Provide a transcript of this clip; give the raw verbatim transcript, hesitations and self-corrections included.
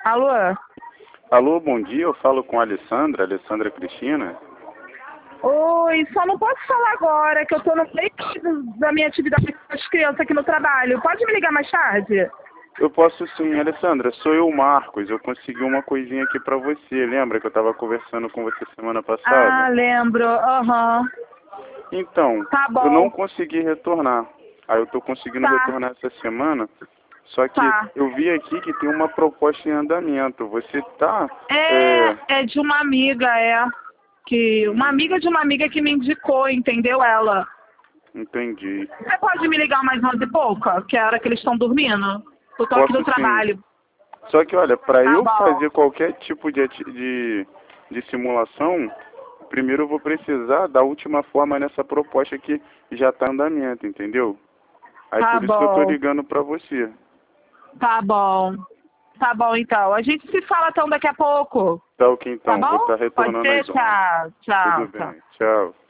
Alô? Alô, bom dia, eu falo com a Alessandra, Alessandra Cristina. Oi, só não posso falar agora, que eu tô no meio da minha atividade com as crianças aqui no trabalho. Pode me ligar mais tarde? Eu posso sim, Alessandra, sou eu, Marcos, eu consegui uma coisinha aqui pra você, lembra que eu tava conversando com você semana Ah, passada? lembro, aham. Então, Tá eu não bom, consegui retornar, aí eu tô conseguindo tá, retornar essa semana, só que tá. eu vi aqui que tem uma proposta em andamento, você tá, é, É, é de uma amiga, é. Que, uma amiga de uma amiga que me indicou, entendeu? Ela. entendi. Você pode me ligar mais onze e pouca, que é a hora que eles estão dormindo? Eu tô aqui Posso no sim. trabalho. Só que, olha, para Tá eu bom. fazer qualquer tipo de, ati- de, de simulação, primeiro eu vou precisar da última forma nessa proposta que já está em andamento, entendeu? Aí Tá por isso que eu tô bom. ligando para você. Tá bom. Tá bom, então. A gente se fala então daqui a pouco. Tá ok Tá então, vou bom? estar Pode retornando ser? às onze. Tchau. Tudo Tchau. Tchau. bem, tchau.